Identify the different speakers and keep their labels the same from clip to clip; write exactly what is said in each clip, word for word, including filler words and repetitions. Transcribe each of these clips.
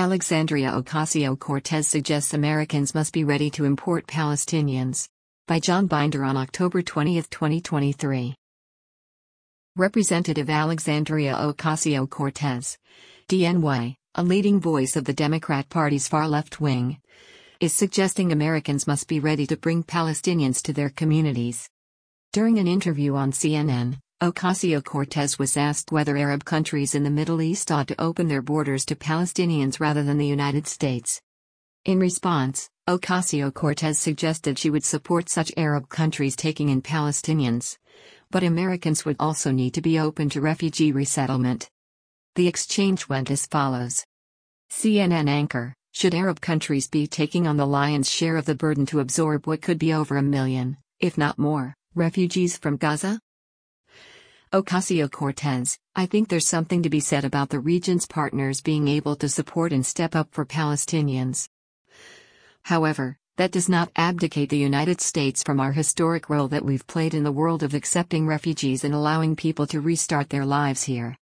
Speaker 1: Alexandria Ocasio-Cortez suggests Americans must be ready to import Palestinians. By John Binder on October twentieth, twenty twenty-three. Representative Alexandria Ocasio-Cortez, D N Y, a leading voice of the Democrat Party's far-left wing, is suggesting Americans must be ready to bring Palestinians to their communities. During an interview on C N N, Ocasio-Cortez was asked whether Arab countries in the Middle East ought to open their borders to Palestinians rather than the United States. In response, Ocasio-Cortez suggested she would support such Arab countries taking in Palestinians, but Americans would also need to be open to refugee resettlement. The exchange went as follows. C N N anchor: should Arab countries be taking on the lion's share of the burden to absorb what could be over a million, if not more, refugees from Gaza? Ocasio-Cortez: I think there's something to be said about the region's partners being able to support and step up for Palestinians. However, that does not abdicate the United States from our historic role that we've played in the world of accepting refugees and allowing people to restart their lives here.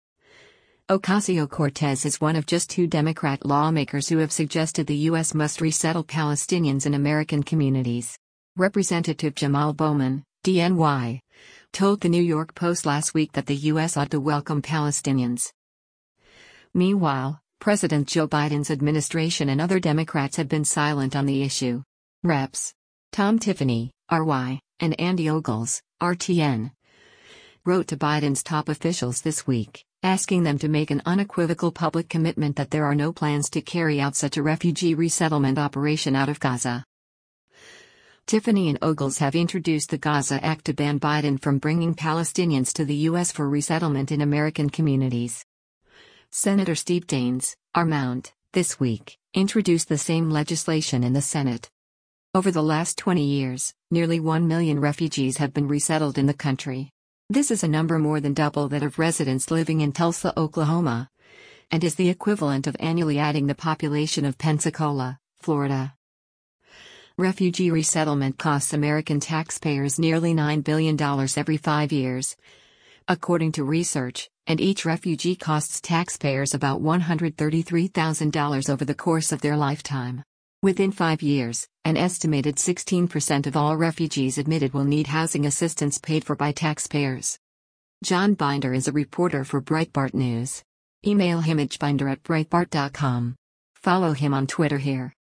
Speaker 1: Ocasio-Cortez is one of just two Democrat lawmakers who have suggested the U S must resettle Palestinians in American communities. Representative Jamal Bowman, D N Y, told the New York Post last week that the U S ought to welcome Palestinians. Meanwhile, President Joe Biden's administration and other Democrats have been silent on the issue. Reps Tom Tiffany, R Y, and Andy Ogles, R T N, wrote to Biden's top officials this week, asking them to make an unequivocal public commitment that there are no plans to carry out such a refugee resettlement operation out of Gaza. Tiffany and Ogles have introduced the Gaza Act to ban Biden from bringing Palestinians to the U S for resettlement in American communities. Senator Steve Daines, R. Mount, this week, introduced the same legislation in the Senate. Over the last twenty years, nearly one million refugees have been resettled in the country. This is a number more than double that of residents living in Tulsa, Oklahoma, and is the equivalent of annually adding the population of Pensacola, Florida. Refugee resettlement costs American taxpayers nearly nine billion dollars every five years, according to research, and each refugee costs taxpayers about one hundred thirty-three thousand dollars over the course of their lifetime. Within five years, an estimated sixteen percent of all refugees admitted will need housing assistance paid for by taxpayers. John Binder is a reporter for Breitbart News. Email him at binder at breitbart dot com. Follow him on Twitter here.